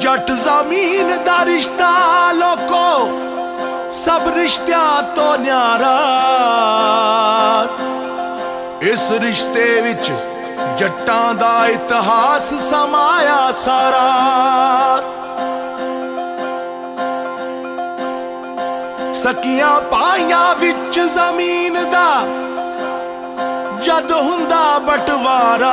जट जमीन दा रिश्ता लोको सब रिश्तियां तो न्यारा। इस रिश्ते विच जट्टां दा इतिहास समाया सारा। सकियां पाइयां विच जमीन दा जद हुंदा बटवारा।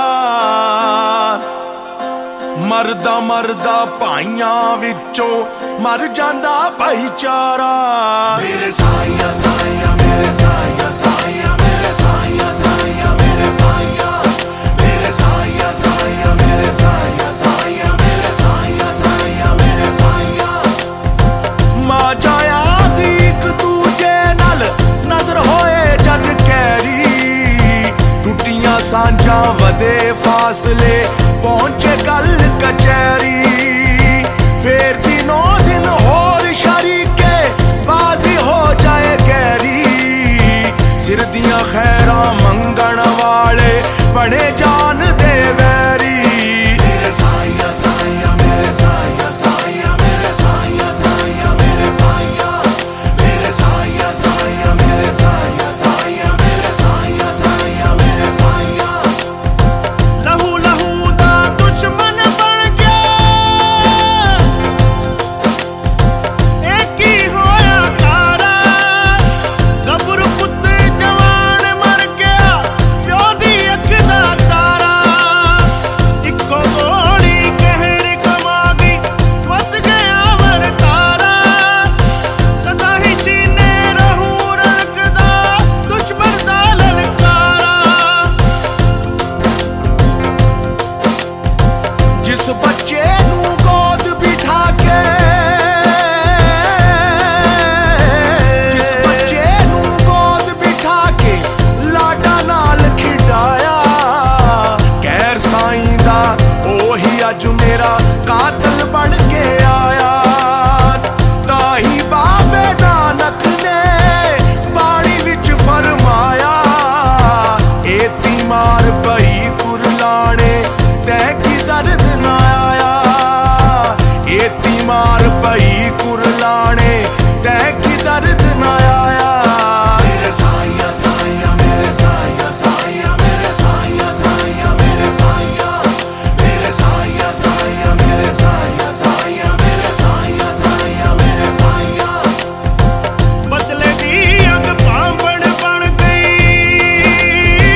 मरदा मरदा भाइयां विचों मर जांदा भाईचारा। मेरे साइया साइया मेरे साइया साइया मेरे साइया साइया मेरे साइया मेरे साइया साइया मेरे साइया साइया मेरे साइया साइया मेरे साइया। मां जाया दी इक दूजे नाल नजर होए जग कैरी। टुटियां सांझां वदे फासले पहुंचे गल कचहरी। फिर दिनों दिन होर शरीके बाजी हो जाए गहरी। सिर दियां खैरां मंगण वाले बने जान दे वैरी। मेरे साइया साइया मेरे साइया साइया मेरे साइया साइया मेरे साइया मेरे साइया साइया मेरे साइया साइया मेरे साइया साइया मेरे साइया। लहू लहू दा दुश्मन बन गया एक ही होया तारा। गबरू पुत्त जवान मर गया प्यो दी अख दा तारा। इक्को गोली कहर कमा गई वस गया वरतारा। सदा ही सीने रहू रखदा दुश्मन दा ललकारा। जिस बच्चे नू गोद बिठा के जिस बच्चे नू गोद बिठा के लाडा नाल खिडाया। गैर साईं दा ओही अज मेरा कातल बन के आया। ताही बाबे नानक ने बाणी विच फरमाया। एती मार पई कुरलाने तै की दर्द ना आया। एती मार पई कुरलाने तै की दर्द ना आया। मेरे साइया साइया मेरे साइया साइया मेरे साइया साइया मेरे साइया मेरे साइया साइया मेरे साइया साइया मेरे साइया साइया मेरे साइया। बदले दी अग पांबड़ बन गई।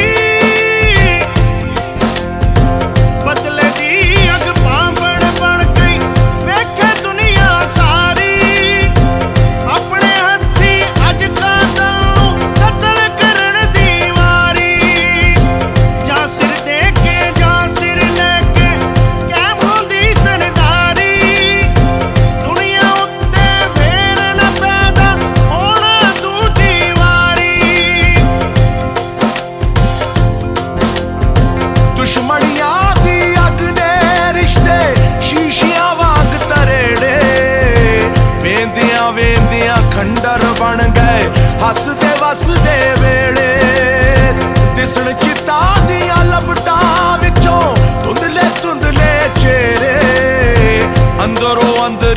बदले दी अग पांबड़ बन गई वेखे दुनिया सारी। अपने हत्थी अज कातल नूं कतल करन दी वारी। जा सिर दे के जा सिर लेके कैम होंदी सरदारी। दुनिया उत्ते फेर न पैदा होना दूजी वारी। दुश्मनियां दी अग ने रिश्ते शीशियां वांग तरेड़े। वेंदियां वेंदियां खंडर बन गए हसदे वसदे वेड़े। दिसण चिता दियां लपटां विचों धुंधले धुंधले चेहरे। अंदरों अंदर